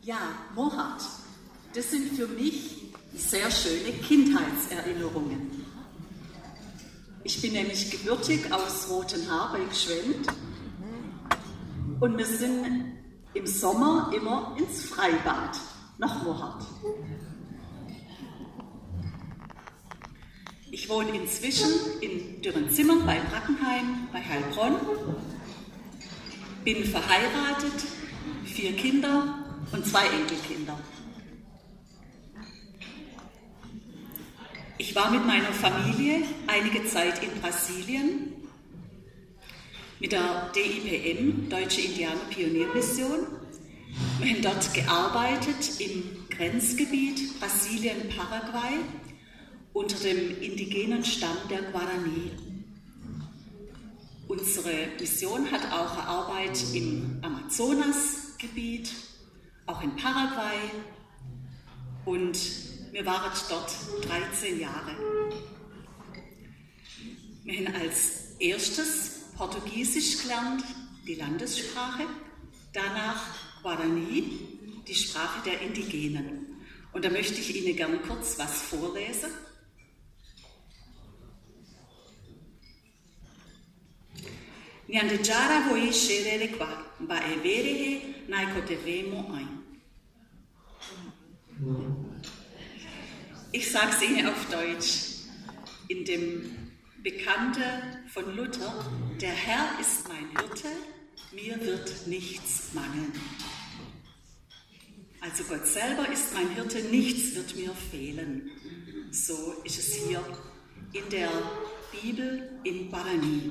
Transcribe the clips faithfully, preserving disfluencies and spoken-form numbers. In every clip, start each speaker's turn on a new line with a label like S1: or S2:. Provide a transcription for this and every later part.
S1: Ja, Mohat, das sind für mich sehr schöne Kindheitserinnerungen. Ich bin nämlich gebürtig aus Rothenhaar bei Gschwend und wir sind im Sommer immer ins Freibad nach Mohat. Ich wohne inzwischen in Dürrenzimmern bei Brackenheim bei Heilbronn, bin verheiratet, vier Kinder und zwei Enkelkinder. Ich war mit meiner Familie einige Zeit in Brasilien mit der D I P M, Deutsche Indianer-Pioniermission. Wir haben dort gearbeitet im Grenzgebiet Brasilien-Paraguay unter dem indigenen Stamm der Guarani. Unsere Mission hat auch eine Arbeit im Amazonasgebiet, auch in Paraguay, und wir waren dort dreizehn Jahre. Wir haben als erstes Portugiesisch gelernt, die Landessprache, danach Guarani, die Sprache der Indigenen. Und da möchte ich Ihnen gerne kurz was vorlesen. Nyandejara voi sherere kwa ba everehe naikotevemo ein. Ich sage es Ihnen auf Deutsch, in dem Bekannte von Luther: Der Herr ist mein Hirte, mir wird nichts mangeln. Also Gott selber ist mein Hirte, nichts wird mir fehlen. So ist es hier in der Bibel in Guarani.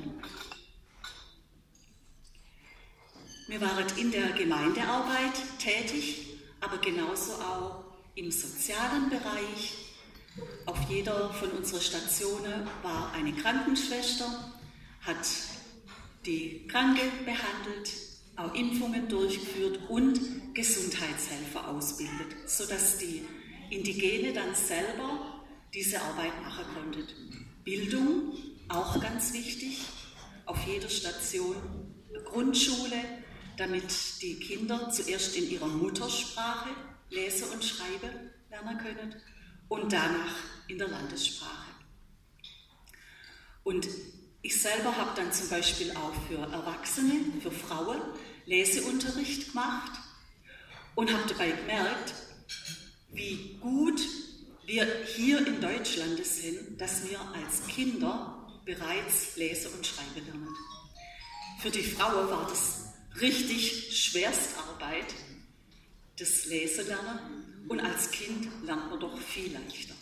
S1: Wir waren in der Gemeindearbeit tätig, aber genauso auch im sozialen Bereich. Auf jeder von unseren Stationen war eine Krankenschwester, hat die Kranke behandelt, auch Impfungen durchgeführt und Gesundheitshelfer ausbildet, sodass die Indigene dann selber diese Arbeit machen konnten. Bildung, auch ganz wichtig, auf jeder Station Grundschule, damit die Kinder zuerst in ihrer Muttersprache lesen und schreiben lernen können und danach in der Landessprache. Und ich selber habe dann zum Beispiel auch für Erwachsene, für Frauen Leseunterricht gemacht und habe dabei gemerkt, wie gut wir hier in Deutschland sind, dass wir als Kinder bereits lesen und schreiben lernen. Für die Frauen war das richtig Schwerstarbeit, das Lesen lernen, und als Kind lernt man doch viel leichter.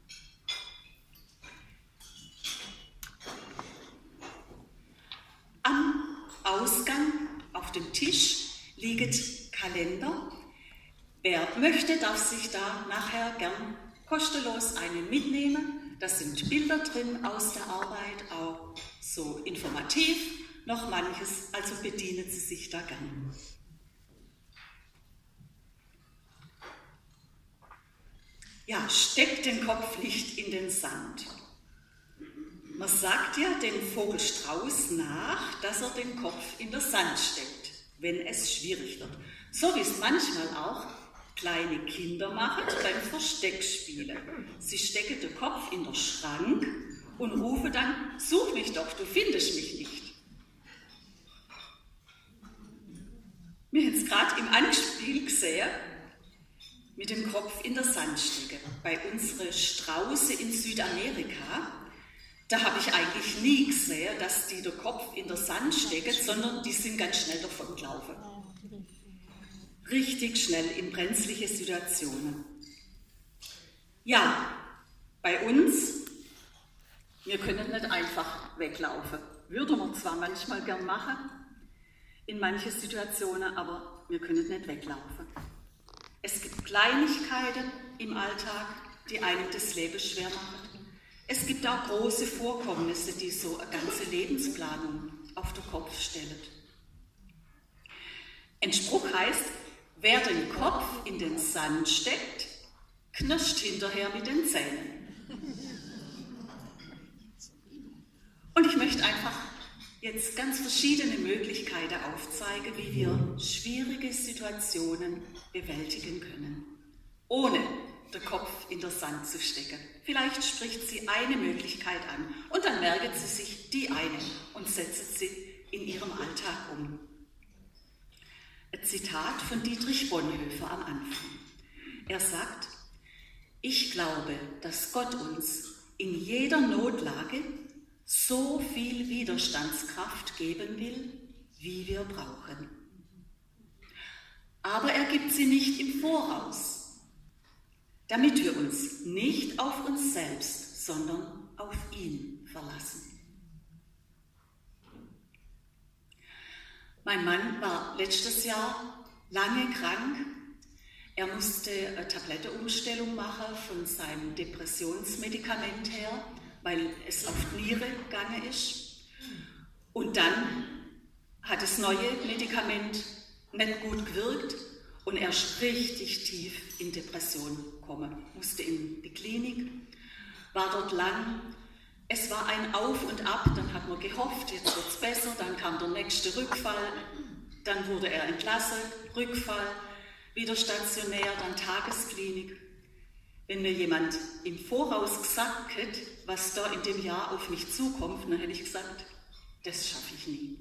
S1: Am Ausgang auf dem Tisch liegen Kalender. Wer möchte, darf sich da nachher gern kostenlos einen mitnehmen. Da sind Bilder drin aus der Arbeit, auch so informativ, noch manches, also bedienen Sie sich da gern. Ja, steckt den Kopf nicht in den Sand. Man sagt ja dem Vogelstrauß nach, dass er den Kopf in den Sand steckt, wenn es schwierig wird. So wie es manchmal auch kleine Kinder machen beim Versteckspielen. Sie stecken den Kopf in den Schrank und rufen dann: Such mich doch, du findest mich nicht. Wir haben es gerade im Anspiel gesehen, mit dem Kopf in der Sand stecken. Bei unseren Strauße in Südamerika, da habe ich eigentlich nie gesehen, dass die den Kopf in der Sand stecken, sondern die sind ganz schnell davon gelaufen. Richtig schnell in brenzliche Situationen. Ja, bei uns, wir können nicht einfach weglaufen. Würde man zwar manchmal gern machen, in manchen Situationen, aber wir können nicht weglaufen. Es gibt Kleinigkeiten im Alltag, die einem das Leben schwer machen. Es gibt auch große Vorkommnisse, die so eine ganze Lebensplanung auf den Kopf stellen. Ein Spruch heißt: Wer den Kopf in den Sand steckt, knirscht hinterher mit den Zähnen. Und ich möchte einfach jetzt ganz verschiedene Möglichkeiten aufzeigen, wie wir schwierige Situationen bewältigen können, ohne den Kopf in den Sand zu stecken. Vielleicht spricht sie eine Möglichkeit an und dann merkt sie sich die eine und setzt sie in ihrem Alltag um. Ein Zitat von Dietrich Bonhoeffer am Anfang. Er sagt: Ich glaube, dass Gott uns in jeder Notlage so viel Widerstandskraft geben will, wie wir brauchen. Aber er gibt sie nicht im Voraus, damit wir uns nicht auf uns selbst, sondern auf ihn verlassen. Mein Mann war letztes Jahr lange krank. Er musste eine Tablettenumstellung machen von seinem Depressionsmedikament her, weil es auf die Niere gegangen ist. Und dann hat das neue Medikament nicht gut gewirkt und er ist richtig tief in Depression gekommen. Musste in die Klinik, war dort lang. Es war ein Auf und Ab, dann hat man gehofft, jetzt wird es besser, dann kam der nächste Rückfall, dann wurde er entlassen, Rückfall, wieder stationär, dann Tagesklinik. Wenn mir jemand im Voraus gesagt hätte, was da in dem Jahr auf mich zukommt, dann hätte ich gesagt, das schaffe ich nie.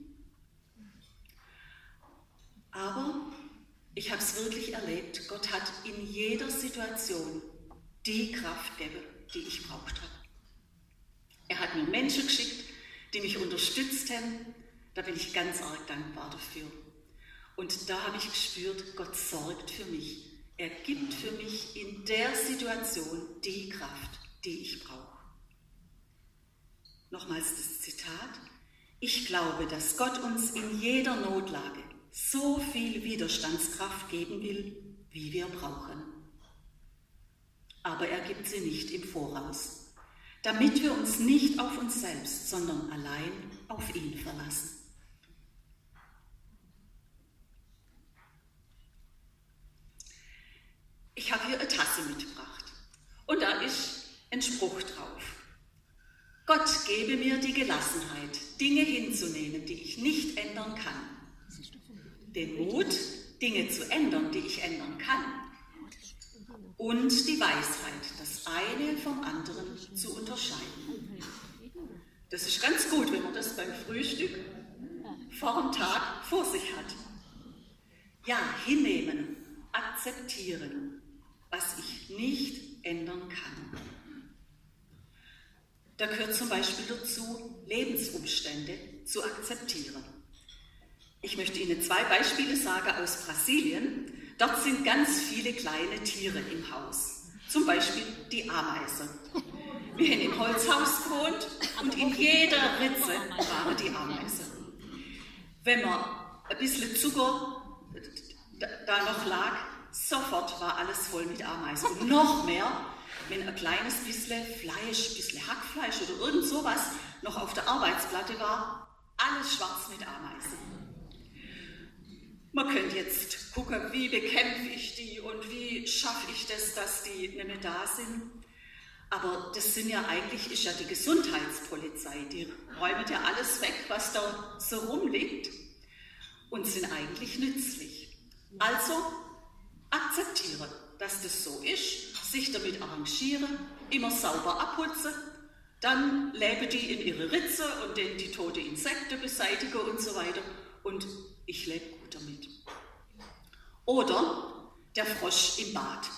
S1: Aber ich habe es wirklich erlebt, Gott hat in jeder Situation die Kraft gegeben, die ich gebraucht habe. Er hat mir Menschen geschickt, die mich unterstützt haben, da bin ich ganz arg dankbar dafür. Und da habe ich gespürt, Gott sorgt für mich. Er gibt für mich in der Situation die Kraft, die ich brauche. Nochmals das Zitat. Ich glaube, dass Gott uns in jeder Notlage so viel Widerstandskraft geben will, wie wir brauchen. Aber er gibt sie nicht im Voraus, damit wir uns nicht auf uns selbst, sondern allein auf ihn verlassen. Ich habe hier eine Tasse mitgebracht und da ist ein Spruch drauf. Gott gebe mir die Gelassenheit, Dinge hinzunehmen, die ich nicht ändern kann. Den Mut, Dinge zu ändern, die ich ändern kann. Und die Weisheit, das eine vom anderen zu unterscheiden. Das ist ganz gut, wenn man das beim Frühstück vor dem Tag vor sich hat. Ja, hinnehmen, akzeptieren, was ich nicht ändern kann. Da gehört zum Beispiel dazu, Lebensumstände zu akzeptieren. Ich möchte Ihnen zwei Beispiele sagen aus Brasilien. Dort sind ganz viele kleine Tiere im Haus. Zum Beispiel die Ameise. Wir haben im Holzhaus gewohnt und in jeder Ritze waren die Ameisen. Wenn man ein bisschen Zucker da noch lag, sofort war alles voll mit Ameisen. Und noch mehr, wenn ein kleines bisschen Fleisch, ein bisschen Hackfleisch oder irgend sowas noch auf der Arbeitsplatte war, alles schwarz mit Ameisen. Man könnte jetzt gucken, wie bekämpfe ich die und wie schaffe ich das, dass die nicht mehr da sind. Aber das sind ja eigentlich, ist ja die Gesundheitspolizei, die räumt ja alles weg, was da so rumliegt und sind eigentlich nützlich. Also akzeptieren, dass das so ist, sich damit arrangieren, immer sauber abputzen, dann leben die in ihre Ritze und denen die tote Insekten beseitigen und so weiter und ich lebe gut damit. Oder der Frosch im Bad.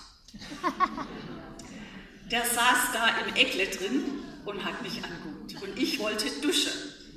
S1: Der saß da im Eckle drin und hat mich angeguckt und ich wollte duschen.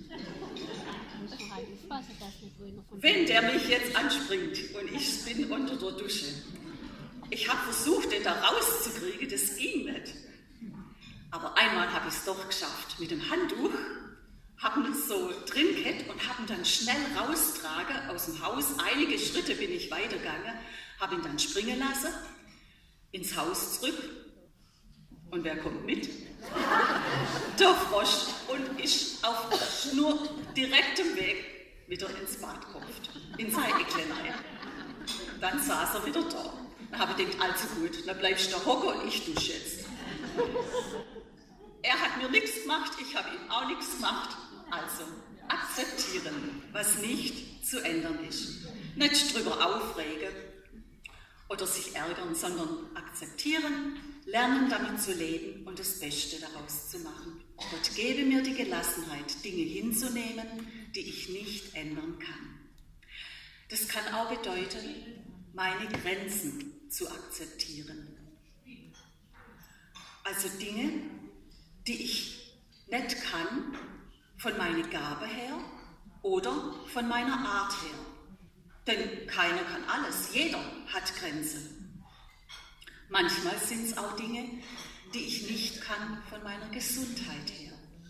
S1: Wenn der mich jetzt anspringt und ich bin unter der Dusche, ich habe versucht, den da rauszukriegen, das ging nicht. Aber einmal habe ich es doch geschafft. Mit dem Handtuch habe ihn so drin gehabt und habe ihn dann schnell raustragen aus dem Haus. Einige Schritte bin ich weitergegangen, habe ihn dann springen lassen, ins Haus zurück. Und wer kommt mit? Der Frosch und ist auf nur direktem Weg wieder ins Bad gekommen, in seine Ecklein. Dann saß er wieder da. Dann habe ich gedacht, also gut, dann bleibst du da hocken und ich dusche jetzt. Er hat mir nichts gemacht, ich habe ihm auch nichts gemacht. Also Akzeptieren, was nicht zu ändern ist. Nicht drüber aufregen oder sich ärgern, sondern akzeptieren, lernen damit zu leben und das Beste daraus zu machen. Gott gebe mir die Gelassenheit, Dinge hinzunehmen, die ich nicht ändern kann. Das kann auch bedeuten, meine Grenzen zu akzeptieren. Also Dinge, die ich nicht kann, von meiner Gabe her oder von meiner Art her. Denn keiner kann alles, jeder hat Grenzen. Manchmal sind es auch Dinge, die ich nicht kann von meiner Gesundheit her.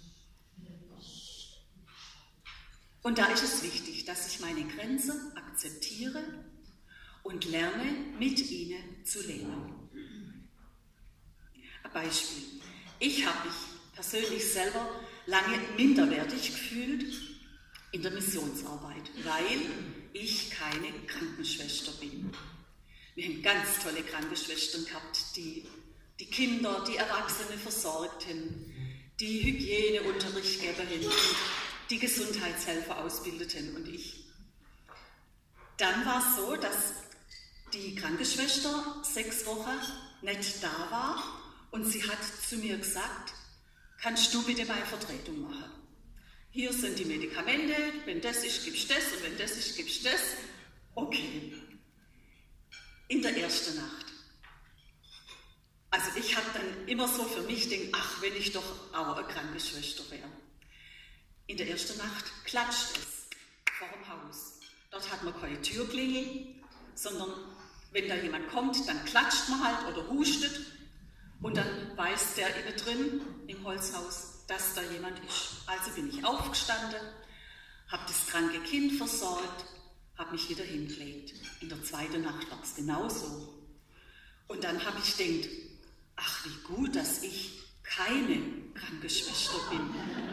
S1: Und da ist es wichtig, dass ich meine Grenzen akzeptiere und lerne, mit ihnen zu leben. Ein Beispiel. Ich habe mich persönlich selber lange minderwertig gefühlt in der Missionsarbeit, weil ich keine Krankenschwester bin. Wir haben ganz tolle Krankenschwestern gehabt, die die Kinder, die Erwachsene versorgten, die Hygieneunterricht gegeben und die Gesundheitshelfer ausbildeten und ich. Dann war es so, dass die Krankenschwester sechs Wochen nicht da war und sie hat zu mir gesagt, kannst du bitte meine Vertretung machen? Hier sind die Medikamente, wenn das ist, gibst du das und wenn das ist, gibst du das. Okay. In der ersten Nacht. Also ich habe dann immer so für mich gedacht, ach, wenn ich doch auch eine Krankenschwester wäre. In der ersten Nacht klatscht es vor dem Haus. Dort hat man keine Türklingel, sondern wenn da jemand kommt, dann klatscht man halt oder hustet und dann weiß der innen drin im Holzhaus, dass da jemand ist. Also bin ich aufgestanden, habe das kranke Kind versorgt, habe mich wieder hingelegt. In der zweiten Nacht war es genauso. Und dann habe ich gedacht, ach, wie gut, dass ich keine Krankenschwester bin.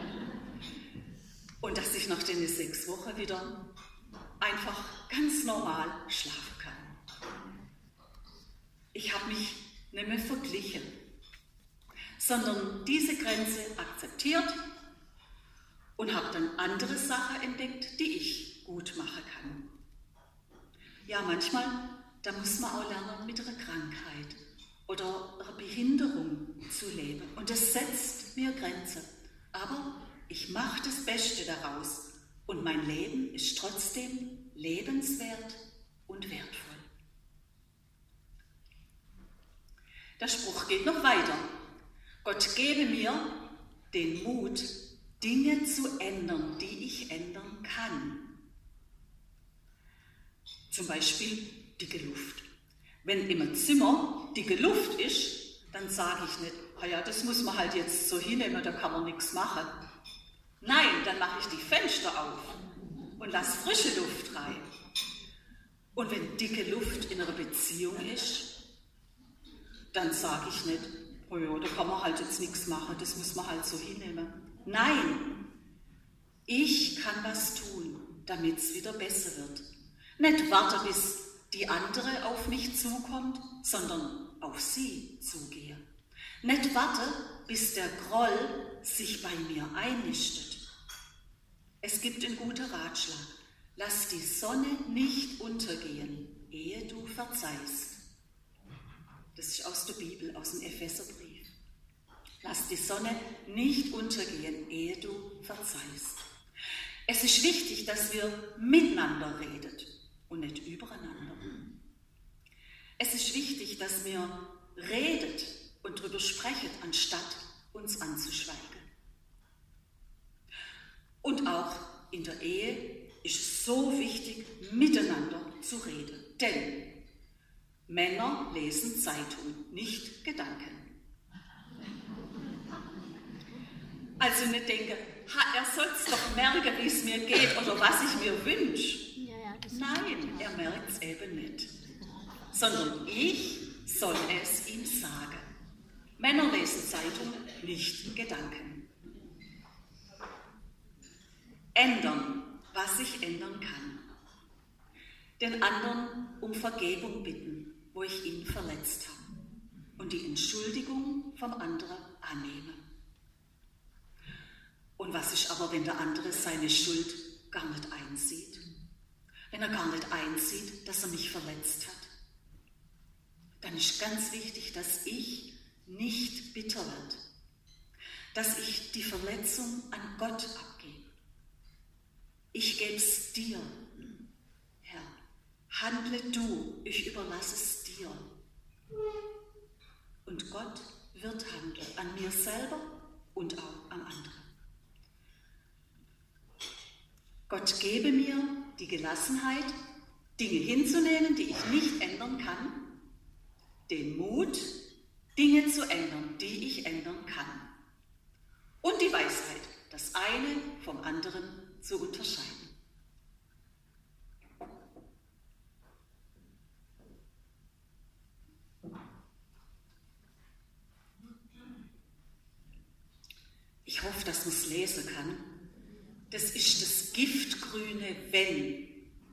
S1: Und dass ich nach den sechs Wochen wieder einfach ganz normal schlafen kann. Ich habe mich nicht mehr verglichen, sondern diese Grenze akzeptiert und habe dann andere Sachen entdeckt, die ich gut machen kann. Ja, manchmal, da muss man auch lernen, mit einer Krankheit oder einer Behinderung zu leben. Und das setzt mir Grenzen. Aber ich mache das Beste daraus und mein Leben ist trotzdem lebenswert und wertvoll. Der Spruch geht noch weiter. Gott gebe mir den Mut, Dinge zu ändern, die ich ändern kann. Zum Beispiel dicke Luft. Wenn im Zimmer dicke Luft ist, dann sage ich nicht, oh ja, das muss man halt jetzt so hinnehmen, da kann man nichts machen. Nein, dann mache ich die Fenster auf und lasse frische Luft rein. Und wenn dicke Luft in einer Beziehung ist, dann sage ich nicht, oh ja, da kann man halt jetzt nichts machen, das muss man halt so hinnehmen. Nein, ich kann was tun, damit es wieder besser wird. Nicht warten, bis die andere auf mich zukommt, sondern auf sie zugehe. Nicht warten, bis der Groll sich bei mir einnistet. Es gibt einen guten Ratschlag. Lass die Sonne nicht untergehen, ehe du verzeihst. Das ist aus der Bibel, aus dem Epheserbrief. Lass die Sonne nicht untergehen, ehe du verzeihst. Es ist wichtig, dass wir miteinander reden und nicht übereinander. Es ist wichtig, dass wir redet und darüber sprechen, anstatt uns anzuschweigen. Und auch in der Ehe ist es so wichtig, miteinander zu reden. Denn Männer lesen Zeitung, nicht Gedanken. Also nicht denken, ha, er soll es doch merken, wie es mir geht oder was ich mir wünsche. Ja, ja, nein, er merkt es eben nicht. Sondern ich soll es ihm sagen. Männer lesen Zeitung, nicht Gedanken. Ändern, was ich ändern kann. Den anderen um Vergebung bitten, wo ich ihn verletzt habe. Und die Entschuldigung vom anderen annehmen. Und was ist aber, wenn der andere seine Schuld gar nicht einsieht? Wenn er gar nicht einsieht, dass er mich verletzt hat? Dann ist ganz wichtig, dass ich nicht bitter werde, dass ich die Verletzung an Gott abgebe. Ich gebe es dir, Herr. Handle du, ich überlasse es dir. Und Gott wird handeln, an mir selber und auch am anderen. Gott gebe mir die Gelassenheit, Dinge hinzunehmen, die ich nicht ändern kann, den Mut, Dinge zu ändern, die ich ändern kann. Und die Weisheit, das eine vom anderen zu unterscheiden. Ich hoffe, dass man es lesen kann. Das ist das giftgrüne Wenn.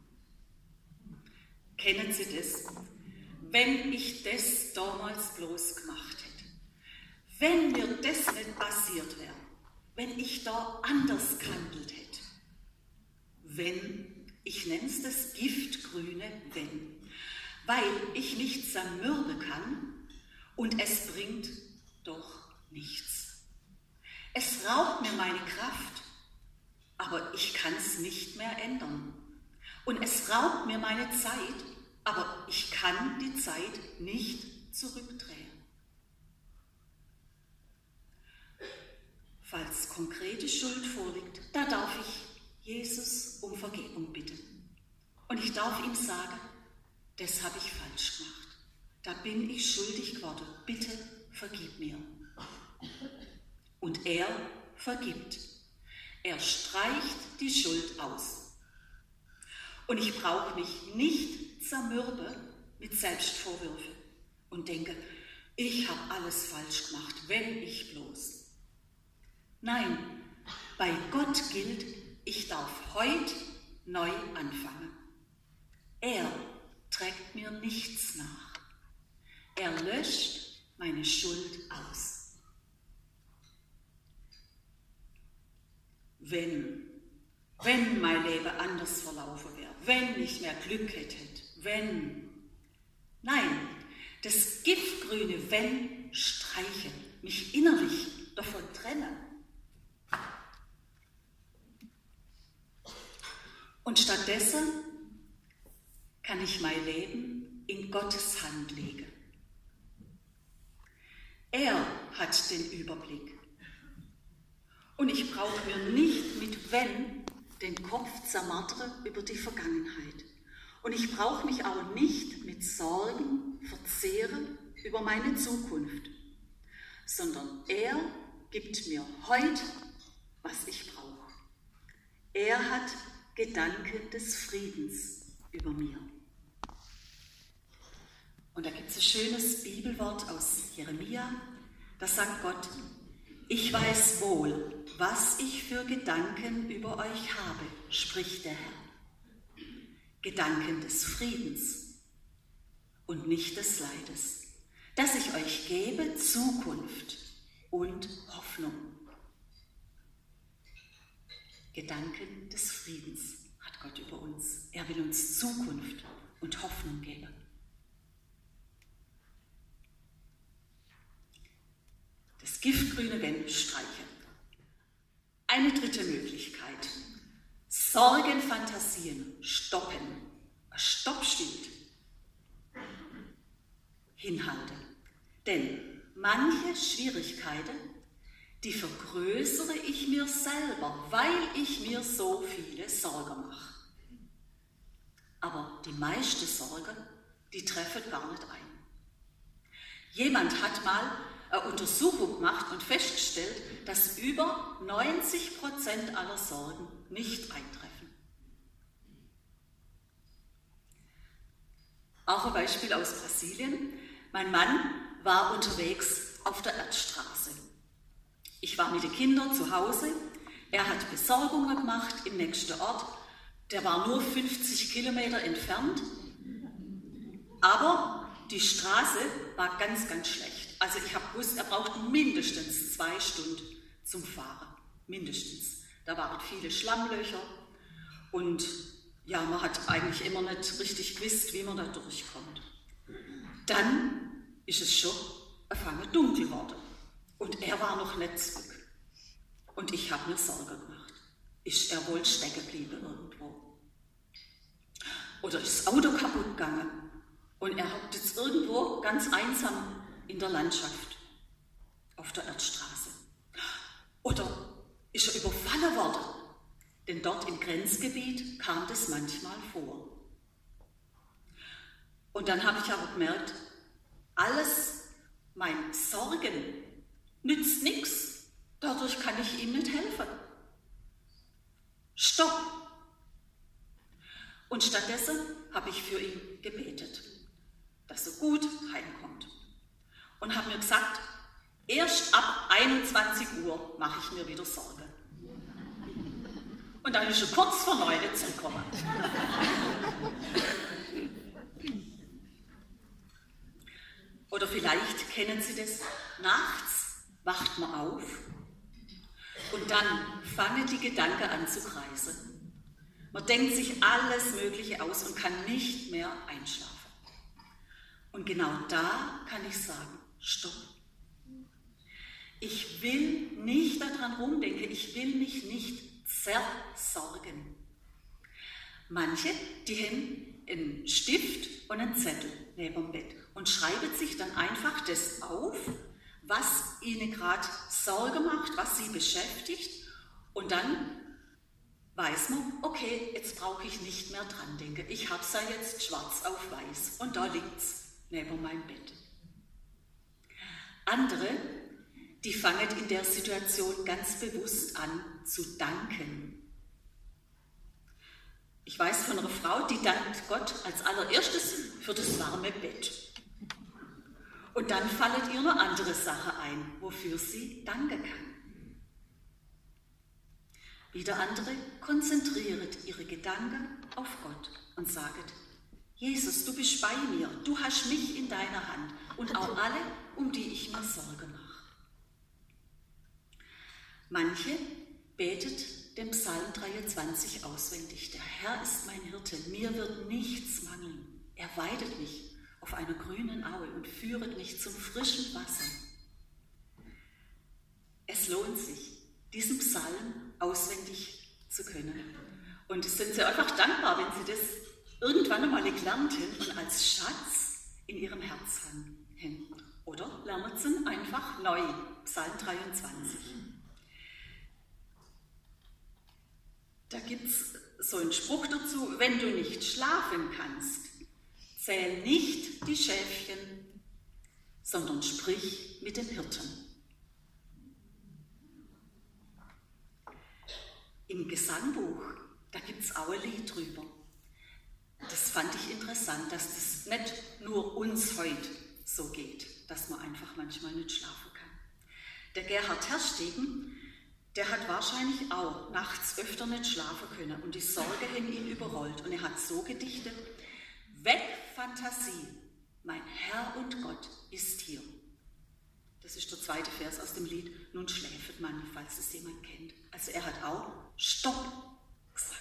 S1: Kennen Sie das? Wenn ich das damals bloß gemacht hätte, wenn mir das nicht passiert wäre, wenn ich da anders gehandelt hätte, wenn, ich nenne es das giftgrüne Wenn, weil ich nicht zermürben kann und es bringt doch nichts. Es raubt mir meine Kraft, aber ich kann es nicht mehr ändern. Und es raubt mir meine Zeit, aber ich kann die Zeit nicht zurückdrehen. Falls konkrete Schuld vorliegt, da darf ich Jesus um Vergebung bitten. Und ich darf ihm sagen, das habe ich falsch gemacht. Da bin ich schuldig geworden. Bitte vergib mir. Und er vergibt. Er streicht die Schuld aus. Und ich brauche mich nicht zermürben mit Selbstvorwürfen und denke, ich habe alles falsch gemacht, wenn ich bloß. Nein, bei Gott gilt, ich darf heute neu anfangen. Er trägt mir nichts nach. Er löscht meine Schuld aus. Wenn, wenn mein Leben anders verlaufen wäre, wenn ich mehr Glück hätte, wenn. Nein, das giftgrüne Wenn streichen, mich innerlich davon trennen. Und stattdessen kann ich mein Leben in Gottes Hand legen. Er hat den Überblick. Und ich brauche mir nicht mit Wenn den Kopf zermartern über die Vergangenheit. Und ich brauche mich auch nicht mit Sorgen verzehren über meine Zukunft, sondern er gibt mir heute, was ich brauche. Er hat Gedanken des Friedens über mir. Und da gibt es ein schönes Bibelwort aus Jeremia, da sagt Gott, ich weiß wohl, was ich für Gedanken über euch habe, spricht der Herr. Gedanken des Friedens und nicht des Leides, dass ich euch gebe Zukunft und Hoffnung. Gedanken des Friedens hat Gott über uns. Er will uns Zukunft und Hoffnung geben. Das giftgrüne Wenn streichen. Eine dritte Möglichkeit. Sorgenfantasien stoppen. Ein Stoppschild. Hinhalten. Denn manche Schwierigkeiten, die vergrößere ich mir selber, weil ich mir so viele Sorgen mache. Aber die meiste Sorge, die treffen gar nicht ein. Jemand hat mal eine Untersuchung gemacht und festgestellt, dass über neunzig Prozent aller Sorgen nicht eintreffen. Auch ein Beispiel aus Brasilien. Mein Mann war unterwegs auf der Erdstraße. Ich war mit den Kindern zu Hause. Er hat Besorgungen gemacht im nächsten Ort. Der war nur fünfzig Kilometer entfernt. Aber die Straße war ganz, ganz schlecht. Also ich habe gewusst, er braucht mindestens zwei Stunden zum Fahren. mindestens. Da waren viele Schlammlöcher und ja, man hat eigentlich immer nicht richtig gewusst, wie man da durchkommt. Dann ist es schon angefangen dunkel geworden und er war noch nicht zurück. Und ich habe mir Sorgen gemacht. Ist er wohl stecken geblieben irgendwo? Oder ist das Auto kaputt gegangen und er hockt jetzt irgendwo ganz einsam in der Landschaft auf der Erdstraße? Oder ist er überfallen worden? Denn dort im Grenzgebiet kam das manchmal vor. Und dann habe ich aber gemerkt, alles, mein Sorgen, nützt nichts. Dadurch kann ich ihm nicht helfen. Stopp! Und stattdessen habe ich für ihn gebetet, dass er gut heimkommt. Und habe mir gesagt, erst ab einundzwanzig Uhr mache ich mir wieder Sorgen. Und dann ist er kurz vor neun zurückgekommen. Oder vielleicht kennen Sie das, nachts wacht man auf und dann fangen die Gedanken an zu kreisen. Man denkt sich alles Mögliche aus und kann nicht mehr einschlafen. Und genau da kann ich sagen, stopp. Ich will nicht daran rumdenken, ich will mich nicht zersorgen. Manche, die haben einen Stift und einen Zettel neben dem Bett und schreiben sich dann einfach das auf, was ihnen gerade Sorge macht, was sie beschäftigt, und dann weiß man, okay, jetzt brauche ich nicht mehr dran denken. Ich habe es ja jetzt schwarz auf weiß und da liegt es neben meinem Bett. Andere, die fangen in der Situation ganz bewusst an zu danken. Ich weiß von einer Frau, die dankt Gott als allererstes für das warme Bett. Und dann fallen ihr noch andere Sachen ein, wofür sie danken kann. Wieder andere konzentrieren ihre Gedanken auf Gott und sagen, Jesus, du bist bei mir, du hast mich in deiner Hand und auch alle, um die ich mir Sorge mache. Manche betet den Psalm dreiundzwanzig auswendig. Der Herr ist mein Hirte, mir wird nichts mangeln. Er weidet mich auf einer grünen Aue und führet mich zum frischen Wasser. Es lohnt sich, diesen Psalm auswendig zu können. Und sind Sie einfach dankbar, wenn Sie das irgendwann einmal gelernt haben und als Schatz in Ihrem Herz haben. Oder lernen Sie ihn einfach neu, Psalm dreiundzwanzig. Da gibt es so einen Spruch dazu, wenn du nicht schlafen kannst, zähl nicht die Schäfchen, sondern sprich mit den Hirten. Im Gesangbuch, da gibt es auch ein Lied drüber. Das fand ich interessant, dass das nicht nur uns heute so geht, dass man einfach manchmal nicht schlafen kann. Der Gerhard Herstegen, der hat wahrscheinlich auch nachts öfter nicht schlafen können und die Sorge hat ihn überrollt. Und er hat so gedichtet, weg Fantasie, mein Herr und Gott ist hier. Das ist der zweite Vers aus dem Lied, nun schläft man, falls es jemand kennt. Also er hat auch Stopp gesagt.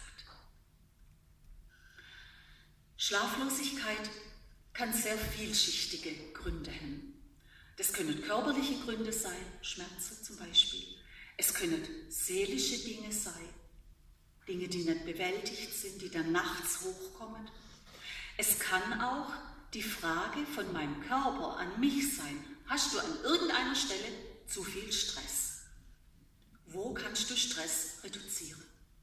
S1: Schlaflosigkeit kann sehr vielschichtige Gründe haben. Das können körperliche Gründe sein, Schmerzen zum Beispiel. Es können seelische Dinge sein, Dinge, die nicht bewältigt sind, die dann nachts hochkommen. Es kann auch die Frage von meinem Körper an mich sein. Hast du an irgendeiner Stelle zu viel Stress? Wo kannst du Stress reduzieren?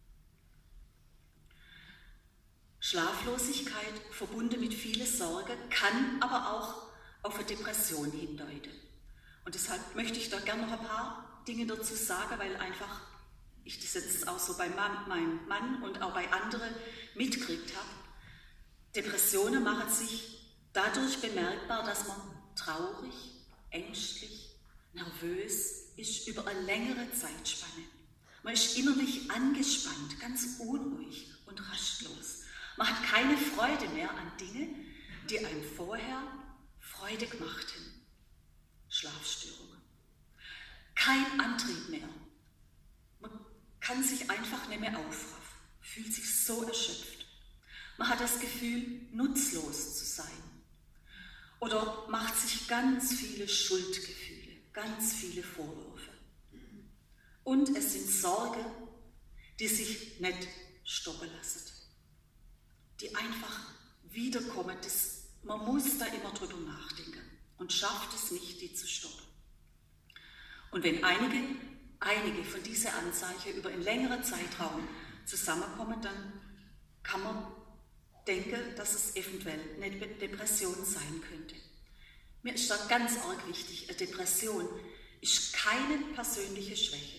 S1: Schlaflosigkeit, verbunden mit vielen Sorgen, kann aber auch auf eine Depression hindeuten. Und deshalb möchte ich da gerne noch ein paar Dinge dazu sagen, weil einfach ich das jetzt auch so bei meinem Mann und auch bei anderen mitgekriegt habe. Depressionen machen sich dadurch bemerkbar, dass man traurig, ängstlich, nervös ist über eine längere Zeitspanne. Man ist innerlich angespannt, ganz unruhig und rastlos. Man hat keine Freude mehr an Dinge, die einem vorher Freude gemacht haben. Schlafstörungen. Kein Antrieb mehr. Man kann sich einfach nicht mehr aufraffen, fühlt sich so erschöpft. Man hat das Gefühl, nutzlos zu sein. Oder macht sich ganz viele Schuldgefühle, ganz viele Vorwürfe. Und es sind Sorgen, die sich nicht stoppen lassen. Die einfach wiederkommen. Das, man muss da immer drüber nachdenken und schafft es nicht, die zu stoppen. Und wenn einige, einige von diesen Anzeichen über einen längeren Zeitraum zusammenkommen, dann kann man denken, dass es eventuell eine Depression sein könnte. Mir ist da ganz arg wichtig, eine Depression ist keine persönliche Schwäche.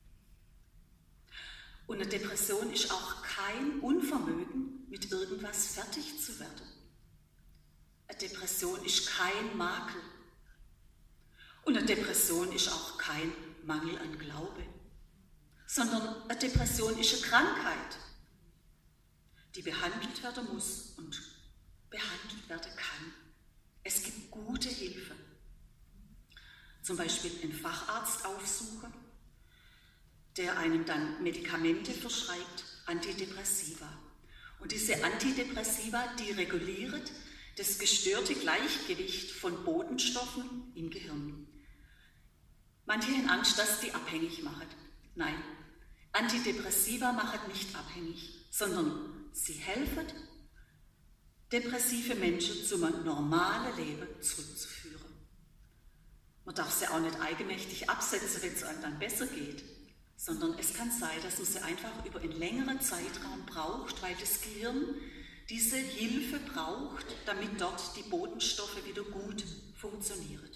S1: Und eine Depression ist auch kein Unvermögen, mit irgendwas fertig zu werden. Eine Depression ist kein Makel. Und eine Depression ist auch kein Mangel an Glaube, sondern eine Depression ist eine Krankheit, die behandelt werden muss und behandelt werden kann. Es gibt gute Hilfe. Zum Beispiel einen Facharzt aufsuchen, der einem dann Medikamente verschreibt, Antidepressiva. Und diese Antidepressiva, die regulieren das gestörte Gleichgewicht von Botenstoffen im Gehirn. Manche haben Angst, dass die abhängig machen. Nein, Antidepressiva machen nicht abhängig, sondern sie helfen, depressive Menschen zum normalen Leben zurückzuführen. Man darf sie auch nicht eigenmächtig absetzen, wenn es einem dann besser geht, sondern es kann sein, dass man sie einfach über einen längeren Zeitraum braucht, weil das Gehirn diese Hilfe braucht, damit dort die Botenstoffe wieder gut funktionieren.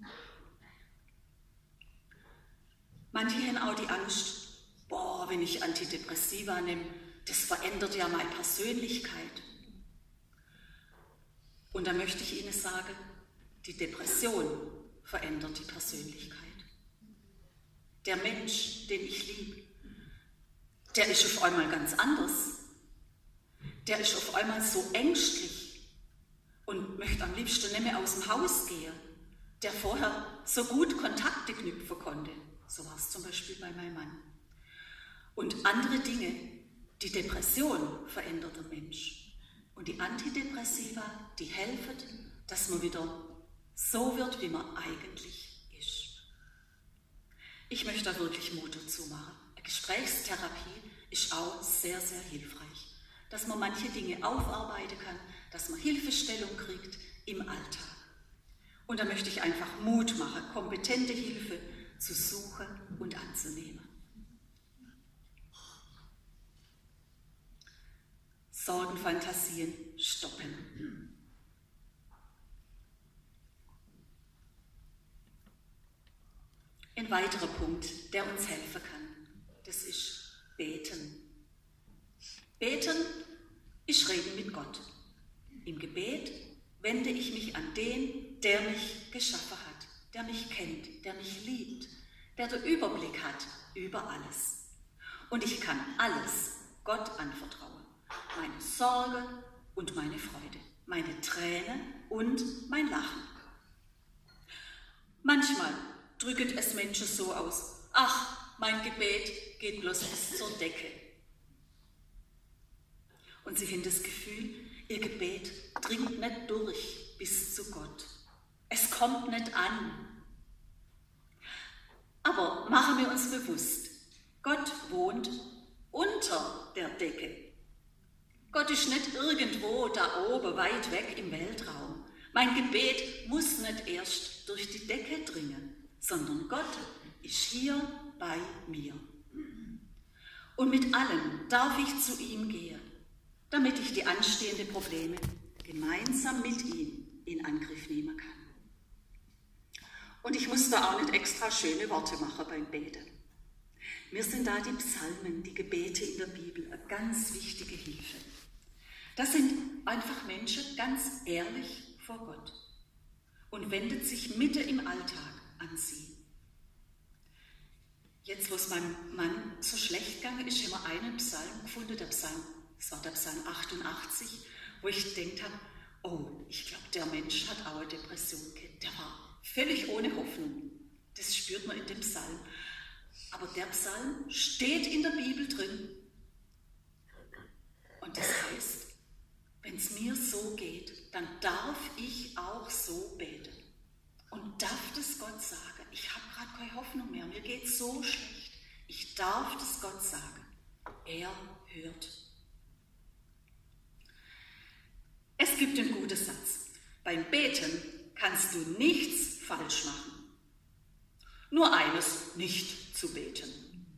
S1: Manche haben auch die Angst, boah, wenn ich Antidepressiva nehme, das verändert ja meine Persönlichkeit. Und da möchte ich Ihnen sagen, die Depression verändert die Persönlichkeit. Der Mensch, den ich liebe, der ist auf einmal ganz anders. Der ist auf einmal so ängstlich und möchte am liebsten nicht mehr aus dem Haus gehen, der vorher so gut Kontakte knüpfen konnte. So war es zum Beispiel bei meinem Mann. Und andere Dinge, die Depression verändert der Mensch. Und die Antidepressiva, die helfen, dass man wieder so wird, wie man eigentlich ist. Ich möchte da wirklich Mut dazu machen. Eine Gesprächstherapie ist auch sehr, sehr hilfreich. Dass man manche Dinge aufarbeiten kann, dass man Hilfestellung kriegt im Alltag. Und da möchte ich einfach Mut machen, kompetente Hilfe zu suchen und anzunehmen. Sorgenfantasien stoppen. Ein weiterer Punkt, der uns helfen kann, das ist Beten. Beten ist Reden mit Gott. Im Gebet wende ich mich an den, der mich geschaffen hat, der mich kennt, der mich liebt, der den Überblick hat über alles. Und ich kann alles Gott anvertrauen. Meine Sorge und meine Freude, meine Tränen und mein Lachen. Manchmal drücken es Menschen so aus, ach, mein Gebet geht bloß bis zur Decke. Und sie haben das Gefühl, ihr Gebet dringt nicht durch bis zu Gott. Es kommt nicht an. Aber machen wir uns bewusst, Gott wohnt unter der Decke. Gott ist nicht irgendwo da oben, weit weg im Weltraum. Mein Gebet muss nicht erst durch die Decke dringen, sondern Gott ist hier bei mir. Und mit allem darf ich zu ihm gehen, damit ich die anstehenden Probleme gemeinsam mit ihm in Angriff nehmen kann. Und ich muss da auch nicht extra schöne Worte machen beim Beten. Mir sind da die Psalmen, die Gebete in der Bibel, eine ganz wichtige Hilfe. Das sind einfach Menschen ganz ehrlich vor Gott und wendet sich mitten im Alltag an sie. Jetzt, wo es meinem Mann so schlecht gegangen ist, haben wir einen Psalm gefunden, der Psalm, das war der Psalm achtundachtzig, wo ich gedacht habe, oh, ich glaube, der Mensch hat auch eine Depression gehabt. Der war völlig ohne Hoffnung. Das spürt man in dem Psalm. Aber der Psalm steht in der Bibel drin. Und das heißt, wenn es mir so geht, dann darf ich auch so beten. Und darf das Gott sagen. Ich habe gerade keine Hoffnung mehr, mir geht es so schlecht. Ich darf das Gott sagen. Er hört. Es gibt einen guten Satz. Beim Beten kannst du nichts falsch machen. Nur eines, nicht zu beten.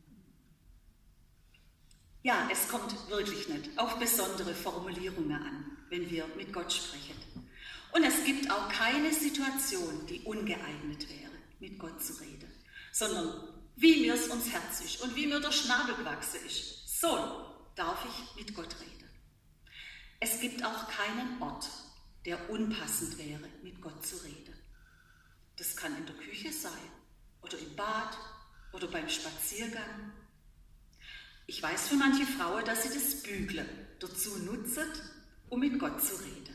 S1: Ja, es kommt wirklich nicht auf besondere Formulierungen an, wenn wir mit Gott sprechen. Und es gibt auch keine Situation, die ungeeignet wäre, mit Gott zu reden, sondern wie mir es ums Herz ist und wie mir der Schnabel gewachsen ist, so darf ich mit Gott reden. Es gibt auch keinen Ort, der unpassend wäre, mit Gott zu reden. Das kann in der Küche sein oder im Bad oder beim Spaziergang. Ich weiß für manche Frauen, dass sie das Bügeln dazu nutzen, um mit Gott zu reden.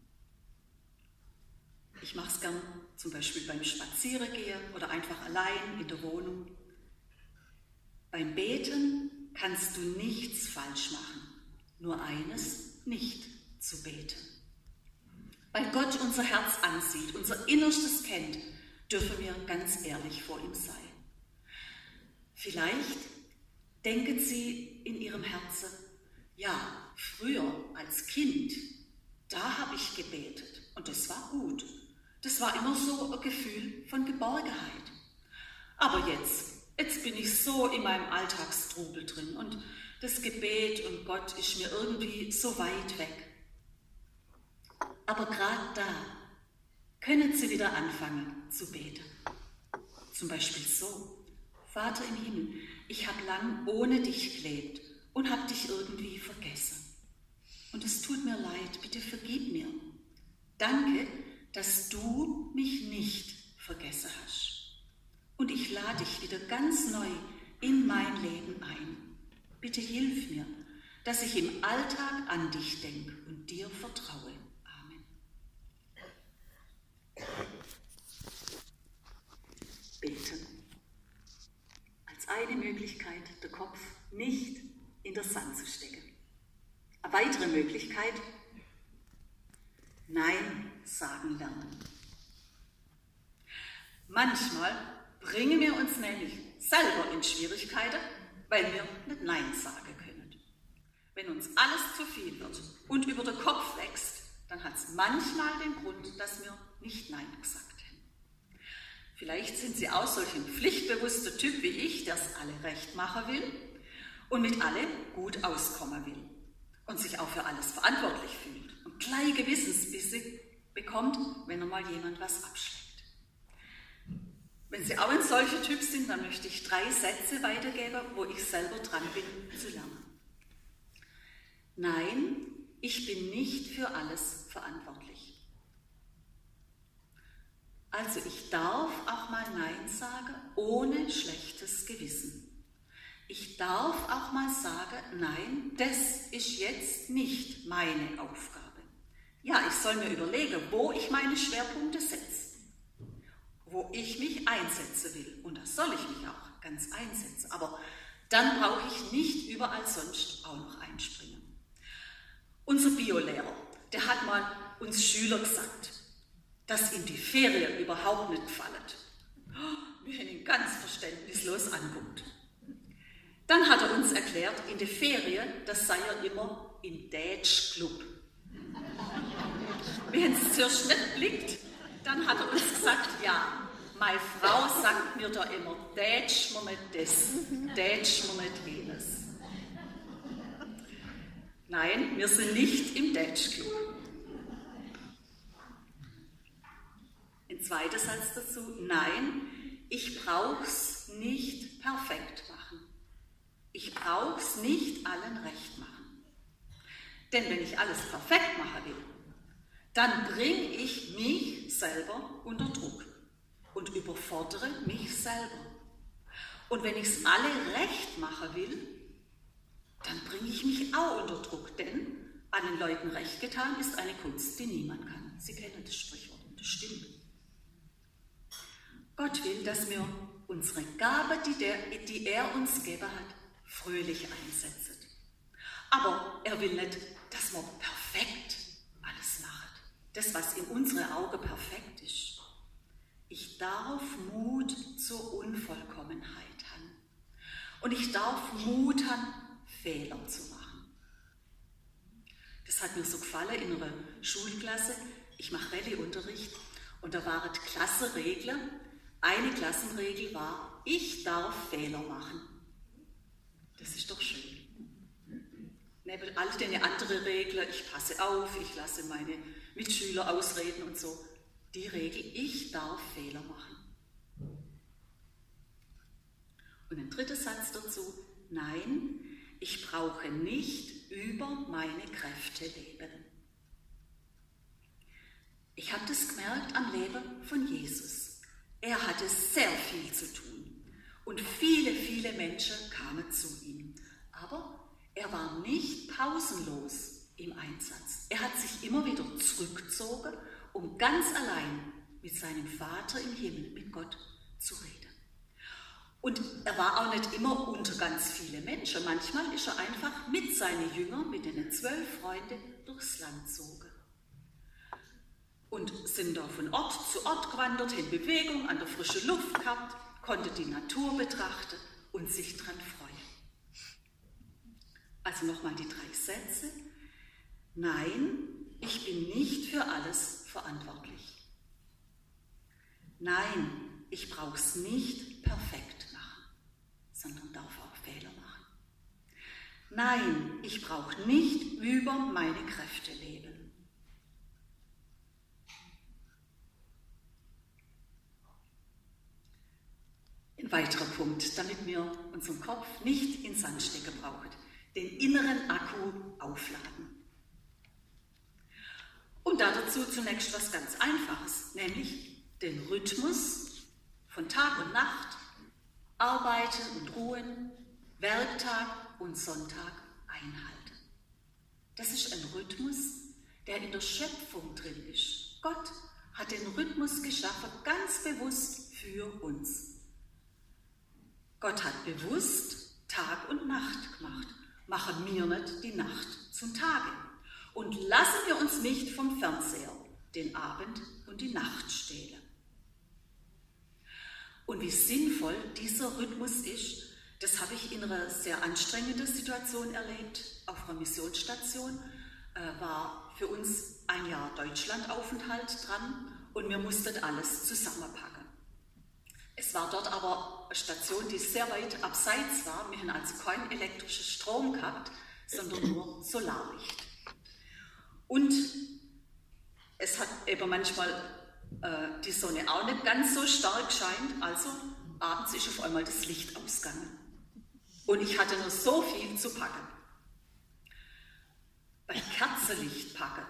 S1: Ich mache es gern zum Beispiel beim Spazierengehen oder einfach allein in der Wohnung. Beim Beten kannst du nichts falsch machen, nur eines, nicht zu beten. Weil Gott unser Herz ansieht, unser Innerstes kennt, dürfen wir ganz ehrlich vor ihm sein. Vielleicht denken Sie in Ihrem Herzen, ja, früher als Kind, da habe ich gebetet und das war gut. Das war immer so ein Gefühl von Geborgenheit. Aber jetzt, jetzt bin ich so in meinem Alltagstrubel drin und das Gebet und Gott ist mir irgendwie so weit weg. Aber gerade da können Sie wieder anfangen zu beten. Zum Beispiel so: Vater im Himmel, ich habe lang ohne dich gelebt und habe dich irgendwie vergessen. Und es tut mir leid, bitte vergib mir. Danke, dass du mich nicht vergessen hast. Und ich lade dich wieder ganz neu in mein Leben ein. Bitte hilf mir, dass ich im Alltag an dich denke und dir vertraue. Amen. Beten. Als eine Möglichkeit, den Kopf nicht in den Sand zu stecken. Eine weitere Möglichkeit: Nein sagen lernen. Manchmal bringen wir uns nämlich selber in Schwierigkeiten, weil wir nicht Nein sagen können. Wenn uns alles zu viel wird und über den Kopf wächst, dann hat es manchmal den Grund, dass wir nicht Nein gesagt haben. Vielleicht sind Sie auch solch ein pflichtbewusster Typ wie ich, der es alle recht machen will und mit allem gut auskommen will und sich auch für alles verantwortlich fühlt und gleich Gewissensbisse bekommt, wenn einmal jemand was abschlägt. Wenn Sie auch ein solcher Typ sind, dann möchte ich drei Sätze weitergeben, wo ich selber dran bin zu lernen. Nein, ich bin nicht für alles verantwortlich. Also ich darf auch mal Nein sagen, ohne schlechtes Gewissen. Ich darf auch mal sagen, nein, das ist jetzt nicht meine Aufgabe. Ja, ich soll mir überlegen, wo ich meine Schwerpunkte setze, wo ich mich einsetzen will. Und da soll ich mich auch ganz einsetzen. Aber dann brauche ich nicht überall sonst auch noch einspringen. Unser Biolehrer, der hat mal uns Schüler gesagt, dass ihm die Ferien überhaupt nicht gefallen. Wir haben ihn ganz verständnislos angeguckt. Dann hat er uns erklärt, in den Ferien, das sei er immer im Dätsch-Club. Wir haben es zuerst nicht geblickt, dann hat er uns gesagt, ja, meine Frau sagt mir da immer, Dätsch mir nicht das, Dätsch mir nicht jenes. Nein, wir sind nicht im Dätsch-Club. Ein zweiter Satz dazu: Nein, ich brauch's nicht perfekt machen. Ich brauch's nicht allen recht machen. Denn wenn ich alles perfekt machen will, dann bringe ich mich selber unter Druck und überfordere mich selber. Und wenn ich es alle recht machen will, dann bringe ich mich auch unter Druck, denn allen Leuten recht getan ist eine Kunst, die niemand kann. Sie kennen das Sprichwort, das stimmt. Gott will, dass wir unsere Gabe, die, der, die er uns gegeben hat, fröhlich einsetzen. Aber er will nicht, dass wir perfekt alles machen. Das, was in unseren Augen perfekt ist. Ich darf Mut zur Unvollkommenheit haben. Und ich darf Mut haben, Fehler zu machen. Das hat mir so gefallen in einer Schulklasse. Ich mache Rallye-Unterricht und da waren Klassenregeln. Eine Klassenregel war, ich darf Fehler machen. Das ist doch schön. Neben all den anderen Regeln, ich passe auf, ich lasse meine Mitschüler ausreden und so, die Regel, ich darf Fehler machen. Und ein dritter Satz dazu, nein, ich brauche nicht über meine Kräfte leben. Ich habe das gemerkt am Leben von Jesus. Er hatte sehr viel zu tun und viele, viele Menschen kamen zu ihm. Aber er war nicht pausenlos im Einsatz. Er hat sich immer wieder zurückgezogen, um ganz allein mit seinem Vater im Himmel, mit Gott, zu reden. Und er war auch nicht immer unter ganz viele Menschen. Manchmal ist er einfach mit seinen Jüngern, mit den zwölf Freunden, durchs Land gezogen. Und sind da von Ort zu Ort gewandert, in Bewegung, an der frischen Luft gehabt, konnte die Natur betrachten und sich dran freuen. Also nochmal die drei Sätze. Nein, ich bin nicht für alles verantwortlich. Nein, ich brauche es nicht perfekt machen, sondern darf auch Fehler machen. Nein, ich brauche nicht über meine Kräfte leben. Ein weiterer Punkt, damit wir unseren Kopf nicht in den Sand stecken brauchen, den inneren Akku aufladen. Und dazu zunächst was ganz Einfaches, nämlich den Rhythmus von Tag und Nacht, Arbeiten und Ruhen, Werktag und Sonntag einhalten. Das ist ein Rhythmus, der in der Schöpfung drin ist. Gott hat den Rhythmus geschaffen, ganz bewusst für uns. Gott hat bewusst Tag und Nacht gemacht. Machen wir nicht die Nacht zum Tage. Und lassen wir uns nicht vom Fernseher den Abend und die Nacht stehlen. Und wie sinnvoll dieser Rhythmus ist, das habe ich in einer sehr anstrengenden Situation erlebt. Auf einer Missionsstation äh, war für uns ein Jahr Deutschlandaufenthalt dran und wir mussten alles zusammenpacken. Es war dort aber eine Station, die sehr weit abseits war. Wir haben also keinen elektrischen Strom gehabt, sondern nur Solarlicht. Und es hat eben manchmal äh, die Sonne auch nicht ganz so stark gescheint, also abends ist auf einmal das Licht ausgegangen. Und ich hatte nur so viel zu packen. Bei Kerzenlicht packen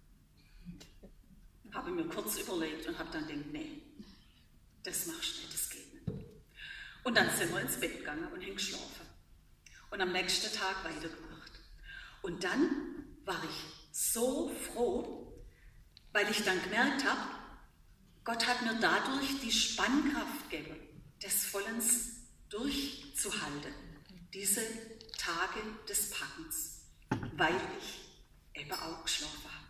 S1: habe ich mir kurz überlegt und habe dann gedacht, nee, das machst du nicht, das geht nicht. Und dann sind wir ins Bett gegangen und haben geschlafen. Und am nächsten Tag weitergemacht. Und dann war ich so froh, weil ich dann gemerkt habe, Gott hat mir dadurch die Spannkraft gegeben, des Vollens durchzuhalten, diese Tage des Packens, weil ich eben auch geschlafen habe.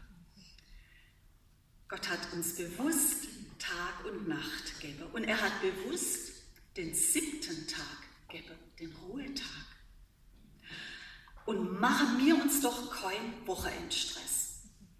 S1: Gott hat uns bewusst Tag und Nacht gegeben und er hat bewusst den siebten Tag gegeben, den Ruhetag. Und machen wir uns doch keinen Wochenendstress.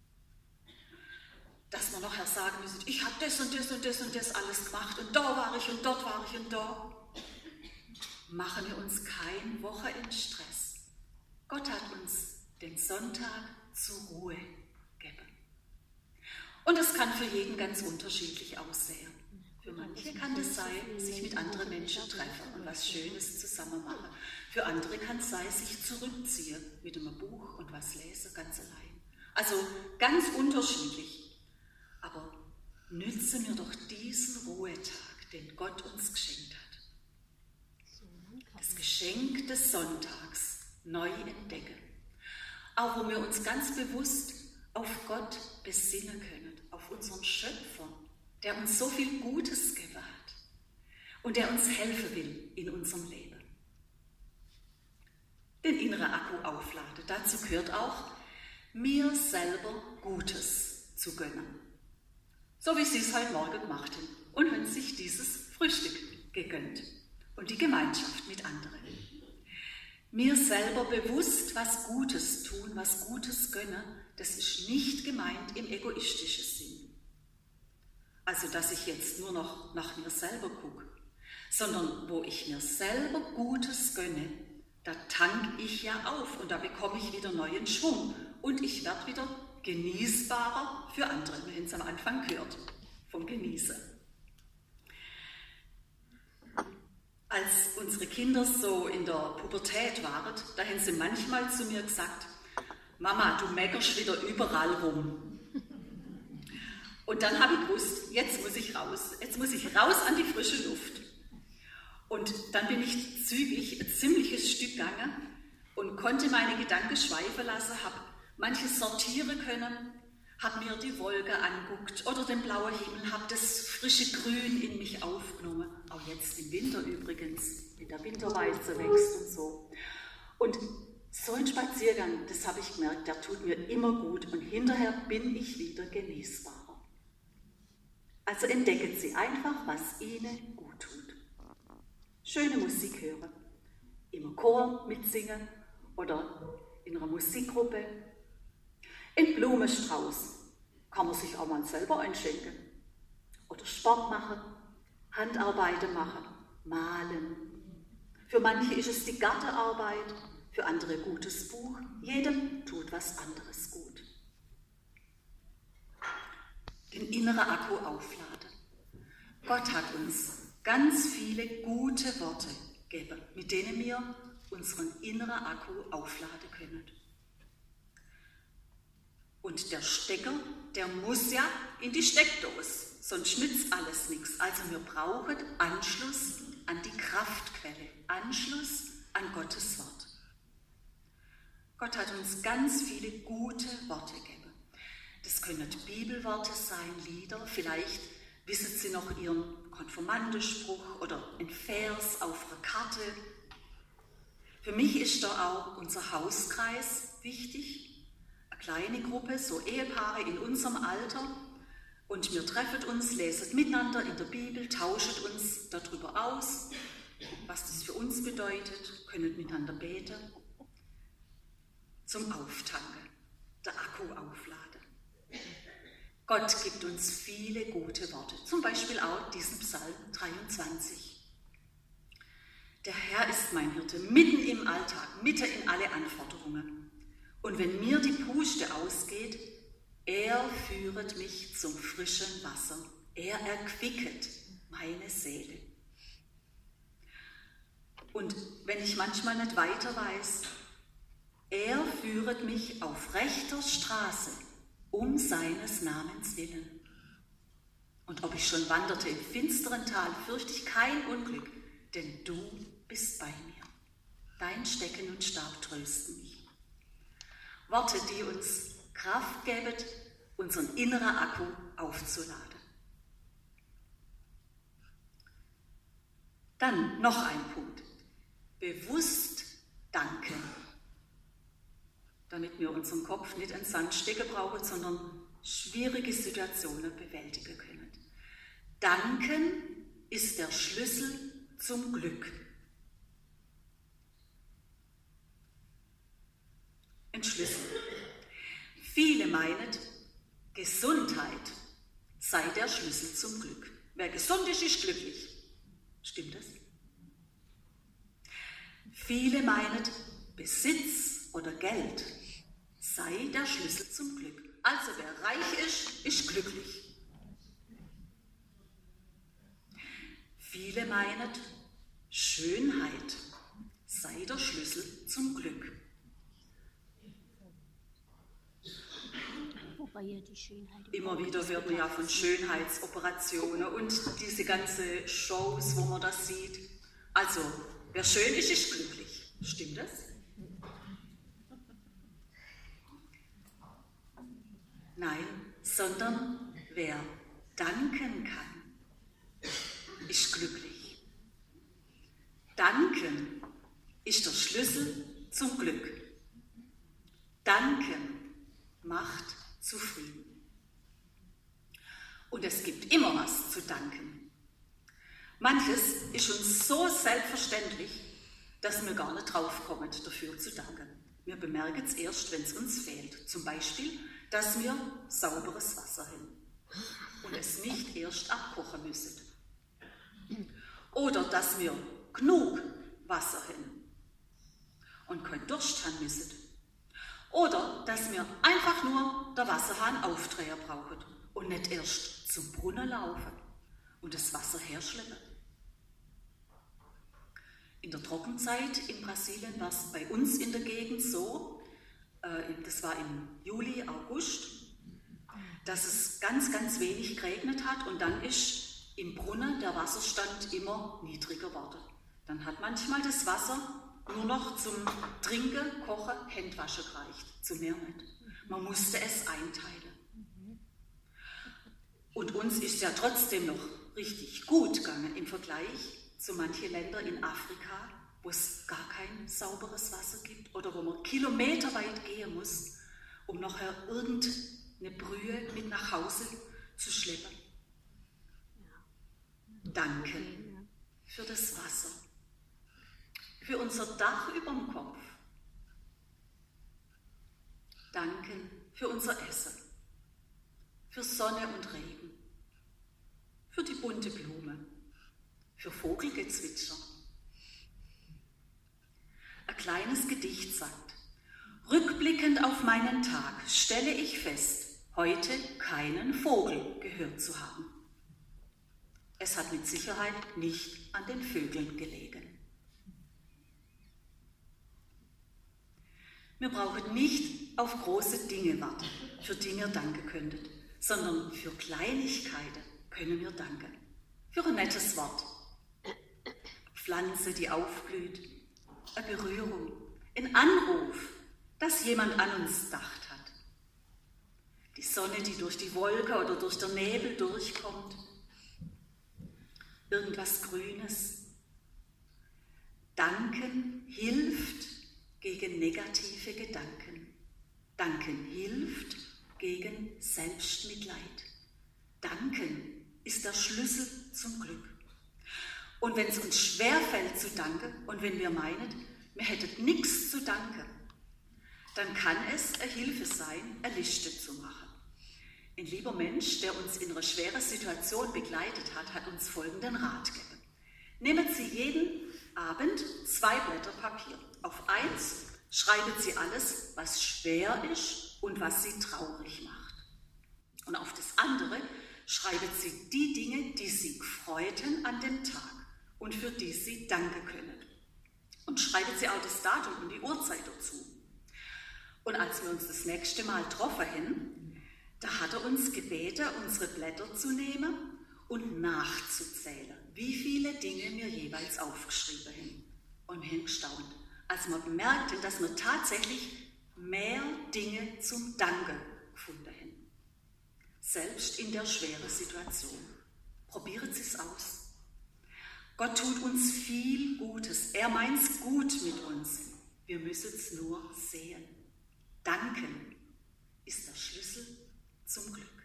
S1: Dass wir nachher sagen müssen, ich habe das und das und das und das alles gemacht und da war ich und dort war ich und da. Machen wir uns keinen Wochenendstress. Gott hat uns den Sonntag zur Ruhe gegeben. Und es kann für jeden ganz unterschiedlich aussehen. Für manche kann es sein, sich mit anderen Menschen treffen und was Schönes zusammen machen. Für andere kann es sein, sich zurückziehen mit einem Buch und was lesen, ganz allein. Also ganz unterschiedlich. Aber nützen wir doch diesen Ruhetag, den Gott uns geschenkt hat. Das Geschenk des Sonntags neu entdecken. Auch wo wir uns ganz bewusst auf Gott besinnen können, auf unseren Schöpfer, der uns so viel Gutes gegeben hat. und der uns helfen will in unserem Leben. Den inneren Akku aufladen, dazu gehört auch, mir selber Gutes zu gönnen. So wie Sie es heute Morgen gemacht haben und haben sich dieses Frühstück gegönnt und die Gemeinschaft mit anderen. Mir selber bewusst was Gutes tun, was Gutes gönnen, das ist nicht gemeint im egoistischen Sinn. Also, dass ich jetzt nur noch nach mir selber gucke, sondern wo ich mir selber Gutes gönne, da tank ich ja auf und da bekomme ich wieder neuen Schwung und ich werde wieder genießbarer für andere. Wir haben es am Anfang gehört, vom Genießen. Als unsere Kinder so in der Pubertät waren, da haben sie manchmal zu mir gesagt, Mama, du meckerst wieder überall rum. Und dann habe ich gewusst, jetzt muss ich raus, jetzt muss ich raus an die frische Luft. Und dann bin ich zügig ein ziemliches Stück gegangen und konnte meine Gedanken schweifen lassen, habe manches sortieren können, habe mir die Wolke anguckt oder den blauen Himmel, habe das frische Grün in mich aufgenommen. Auch jetzt im Winter übrigens, wenn der Winterweizen wächst und so. Und so ein Spaziergang, das habe ich gemerkt, der tut mir immer gut und hinterher bin ich wieder genießbarer. Also entdecken Sie einfach, was Ihnen gut tut. Schöne Musik hören, im Chor mitsingen oder in einer Musikgruppe. Ein Blumenstrauß kann man sich auch mal selber einschenken. Oder Sport machen, Handarbeiten machen, malen. Für manche ist es die Gartenarbeit, für andere ein gutes Buch. Jedem tut was anderes gut. Den inneren Akku aufladen. Gott hat uns ganz viele gute Worte gegeben, mit denen wir unseren inneren Akku aufladen können. Und der Stecker, der muss ja in die Steckdose, sonst nützt alles nichts. Also wir brauchen Anschluss an die Kraftquelle, Anschluss an Gottes Wort. Gott hat uns ganz viele gute Worte gegeben. Das können Bibelworte sein, Lieder, vielleicht wissen Sie noch Ihren Konfirmandenspruch oder ein Vers auf einer Karte. Für mich ist da auch unser Hauskreis wichtig. Kleine Gruppe, so Ehepaare in unserem Alter und wir treffen uns, lesen miteinander in der Bibel, tauschen uns darüber aus, was das für uns bedeutet, können miteinander beten, zum Auftanken, der Akku aufladen. Gott gibt uns viele gute Worte, zum Beispiel auch diesen Psalm dreiundzwanzig. Der Herr ist mein Hirte, mitten im Alltag, mitten in alle Anforderungen. Und wenn mir die Puste ausgeht, er führet mich zum frischen Wasser. Er erquicket meine Seele. Und wenn ich manchmal nicht weiter weiß, er führet mich auf rechter Straße, um seines Namens willen. Und ob ich schon wanderte im finsteren Tal, fürchte ich kein Unglück, denn du bist bei mir. Dein Stecken und Stab trösten mich. Worte, die uns Kraft geben, unseren inneren Akku aufzuladen. Dann noch ein Punkt. Bewusst danken. Damit wir unseren Kopf nicht in den Sand stecken brauchen, sondern schwierige Situationen bewältigen können. Danken ist der Schlüssel zum Glück. Ein Schlüssel. Viele meinen, Gesundheit sei der Schlüssel zum Glück. Wer gesund ist, ist glücklich. Stimmt das? Viele meinen, Besitz oder Geld sei der Schlüssel zum Glück. Also wer reich ist, ist glücklich. Viele meinen, Schönheit sei der Schlüssel zum Glück. Immer wieder hört man ja von Schönheitsoperationen und diese ganzen Shows, wo man das sieht. Also, wer schön ist, ist glücklich. Stimmt das? Nein, sondern wer danken kann, ist glücklich. Danken ist der Schlüssel zum Glück. Danken macht zufrieden. Und es gibt immer was zu danken. Manches ist uns so selbstverständlich, dass wir gar nicht draufkommen, dafür zu danken. Wir bemerken es erst, wenn es uns fehlt. Zum Beispiel, dass wir sauberes Wasser haben und es nicht erst abkochen müssen. Oder dass wir genug Wasser haben und keinen Durst haben müssen. Oder dass wir einfach nur den Wasserhahn aufdrehen brauchen und nicht erst zum Brunnen laufen und das Wasser herschleppen. In der Trockenzeit in Brasilien war es bei uns in der Gegend so, äh, das war im Juli, August, dass es ganz, ganz wenig geregnet hat und dann ist im Brunnen der Wasserstand immer niedriger geworden. Dann hat manchmal das Wasser nur noch zum Trinken, Kochen, Händewaschen gereicht, zu mehr nicht. Man musste es einteilen. Und uns ist ja trotzdem noch richtig gut gegangen im Vergleich zu manchen Ländern in Afrika, wo es gar kein sauberes Wasser gibt oder wo man kilometerweit gehen muss, um nachher irgendeine Brühe mit nach Hause zu schleppen. Danke für das Wasser, für unser Dach über dem Kopf. Danken für unser Essen, für Sonne und Regen, für die bunte Blume, für Vogelgezwitscher. Ein kleines Gedicht sagt: Rückblickend auf meinen Tag stelle ich fest, heute keinen Vogel gehört zu haben. Es hat mit Sicherheit nicht an den Vögeln gelegen. Wir brauchen nicht auf große Dinge warten, für die wir danken könnten, sondern für Kleinigkeiten können wir danken. Für ein nettes Wort, Pflanze, die aufblüht, eine Berührung, ein Anruf, dass jemand an uns gedacht hat. Die Sonne, die durch die Wolke oder durch den Nebel durchkommt. Irgendwas Grünes. Danken hilft gegen negative Gedanken. Danken hilft gegen Selbstmitleid. Danken ist der Schlüssel zum Glück. Und wenn es uns schwerfällt zu danken und wenn wir meinen, wir hätten nichts zu danken, dann kann es eine Hilfe sein, eine Liste zu machen. Ein lieber Mensch, der uns in einer schweren Situation begleitet hat, hat uns folgenden Rat gegeben. Nehmen Sie jeden Abend zwei Blätter Papier. Auf eins schreiben Sie alles, was schwer ist und was Sie traurig macht. Und auf das andere schreiben Sie die Dinge, die Sie freuten an dem Tag und für die Sie danken können. Und schreiben Sie auch das Datum und die Uhrzeit dazu. Und als wir uns das nächste Mal getroffen haben, da hat er uns gebeten, unsere Blätter zu nehmen und nachzuzählen, wie viele Dinge wir jeweils aufgeschrieben haben. Und wir haben gestaunt, als wir bemerkten, dass wir tatsächlich mehr Dinge zum Danken gefunden haben. Selbst in der schweren Situation. Probieren Sie es aus. Gott tut uns viel Gutes. Er meint es gut mit uns. Wir müssen es nur sehen. Danken ist der Schlüssel zum Glück.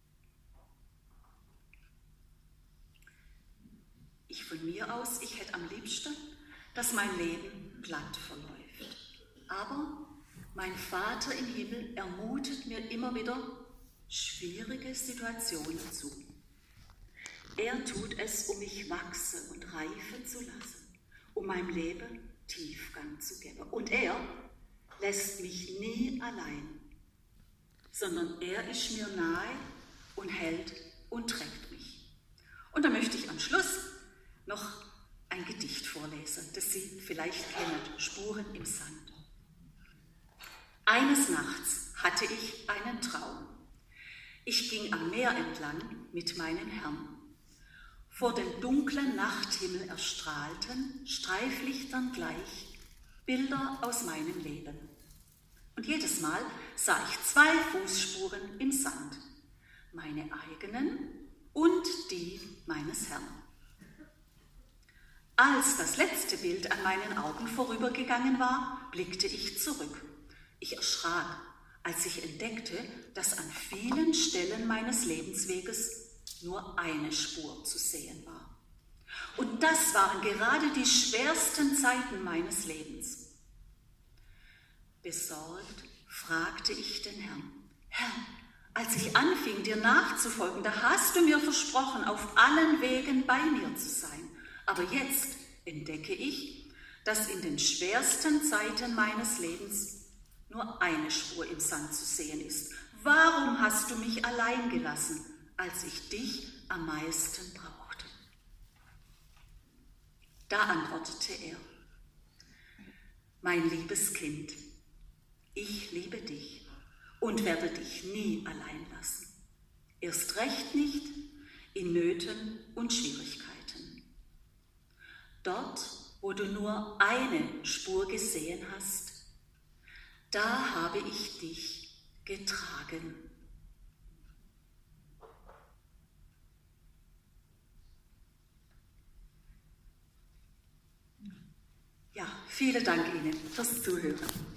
S1: Ich von mir aus, ich hätte am liebsten, dass mein Leben glatt verläuft. Aber mein Vater im Himmel ermutet mir immer wieder schwierige Situationen zu. Er tut es, um mich wachsen und reifen zu lassen, um meinem Leben Tiefgang zu geben. Und er lässt mich nie allein, sondern er ist mir nahe und hält und trägt mich. Und da möchte ich am Schluss noch ein Gedicht vorlesen, das Sie vielleicht kennen, Spuren im Sand. Eines Nachts hatte ich einen Traum. Ich ging am Meer entlang mit meinen Herrn. Vor dem dunklen Nachthimmel erstrahlten, Streiflichtern gleich, Bilder aus meinem Leben. Und jedes Mal sah ich zwei Fußspuren im Sand, meine eigenen und die meines Herrn. Als das letzte Bild an meinen Augen vorübergegangen war, blickte ich zurück. Ich erschrak, als ich entdeckte, dass an vielen Stellen meines Lebensweges nur eine Spur zu sehen war. Und das waren gerade die schwersten Zeiten meines Lebens. Besorgt fragte ich den Herrn: Herr, als ich anfing, dir nachzufolgen, da hast du mir versprochen, auf allen Wegen bei mir zu sein. Aber jetzt entdecke ich, dass in den schwersten Zeiten meines Lebens nur eine Spur im Sand zu sehen ist. Warum hast du mich allein gelassen, als ich dich am meisten brauchte? Da antwortete er: Mein liebes Kind, ich liebe dich und werde dich nie allein lassen. Erst recht nicht in Nöten und Schwierigkeiten. Dort, wo du nur eine Spur gesehen hast, da habe ich dich getragen. Ja, vielen Dank Ihnen fürs Zuhören.